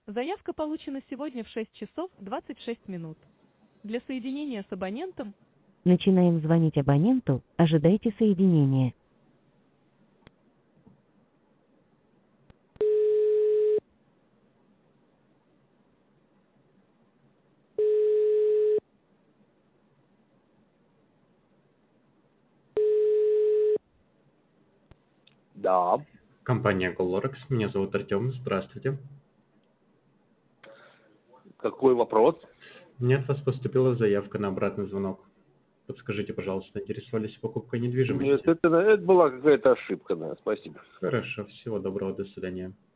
Заявка получена сегодня в 6 часов 26 минут. Для соединения с абонентом начинаем звонить абоненту, ожидайте соединения. Да. Компания Collerex. Меня зовут Артем. Здравствуйте. Какой вопрос? Мне от вас поступила заявка на обратный звонок. Подскажите, пожалуйста, интересовались покупкой Нет, недвижимости? это была какая-то ошибка, да, спасибо. Хорошо. Всего доброго. До свидания.